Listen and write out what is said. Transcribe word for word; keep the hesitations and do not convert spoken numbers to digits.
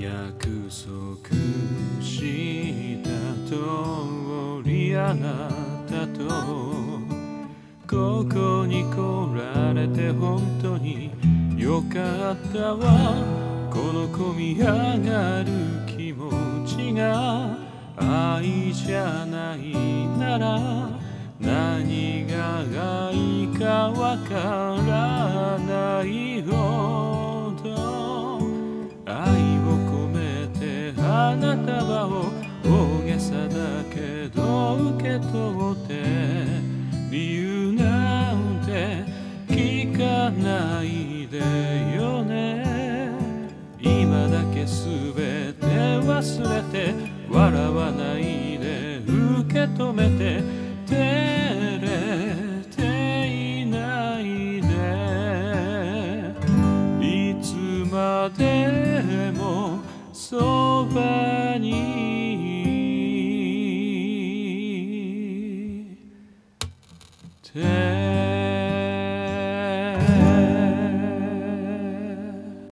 約束した通りあなたとここに来られて本当によかったわ。この込み上がる気持ちが愛じゃないなら何が愛かわからないほど愛を込めて花束を大げさだけど受け取って理由なんて聞かないでよね。今だけすべて忘れて笑わないで受け止めて照れていないでいつまでもそばにて